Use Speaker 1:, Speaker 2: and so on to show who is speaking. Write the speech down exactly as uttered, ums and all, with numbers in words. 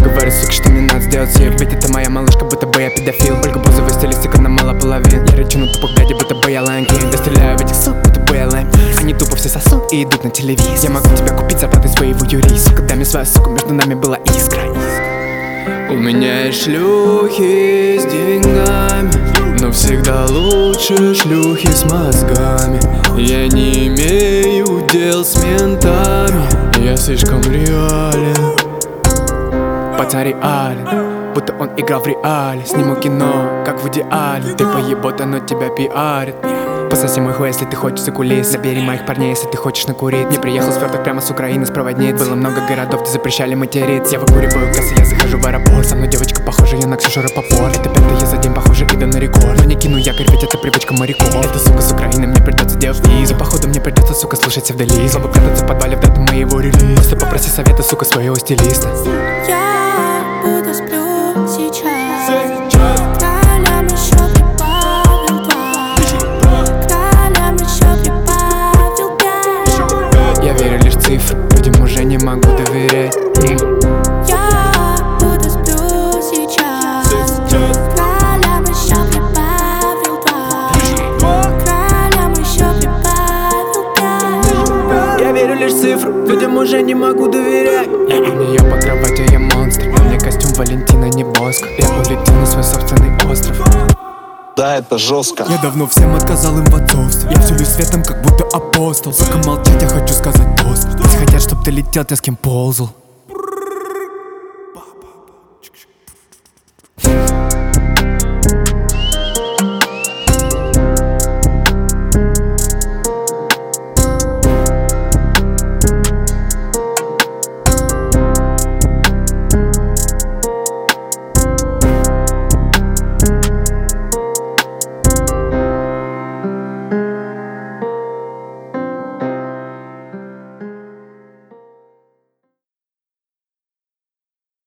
Speaker 1: говорю, сука, что мне надо сделать сил. Ведь это моя малышка, будто бы я педофил. Ольга Бузова, стилистика на мало половин. Я рычу на тупых дядей, будто бы я Lion King. Я стреляю в этих сук, будто бы я Лайм. Они тупо все сосут и идут на телевизор. Я могу тебя купить зарплатой своего юриста. Когда мне своя сука, между нами была искра. У меня есть шлюхи с деньгами, но всегда лучше шлюхи с мозгами. Я не имею дел с ментами, я слишком реален. Пацан реален, будто он играл в реале. Сниму кино, как в идеале. Ты поебота, но тебя пиарит. Пососи мой хуй, если ты хочешь за кулис. Забери моих парней, если ты хочешь накурить. Не приехал сверток прямо с Украины, с проводниц. Было много городов, где запрещали материться. Я выкуриваю кассы, я захожу в аэропорт. Со мной девочка похожа, я на Ксюшу Рапопорт. Это пятая за день, похоже, иду на рекорд. Но не кину якорь, ведь это привычка моряков. Это сука с Украины, мне придется делать визу. Походу мне придется, сука, слушать вдали. Слабо прятаться в подвале в дату моего релиза. Просто попроси совета, сука, своего стилиста.
Speaker 2: Я буду сплю сейчас.
Speaker 1: Я верю лишь в цифры, людям уже не могу доверять.
Speaker 2: Я буду сплю сейчас. Кралям еще прибавил два. Кралям еще прибавил пять.
Speaker 1: Я верю лишь в цифры, людям уже не могу доверять. У нее под кроватью я монстр. У меня костюм Валентина, не Боско. Я улетел на свой собственный остров.
Speaker 3: Да, это жестко.
Speaker 1: Я давно всем отказал им в отцовстве. Я вселюсь светом, как будто апостол. Пока молчать, я хочу сказать тост. Все хотят, чтоб ты летел, ты с кем ползал.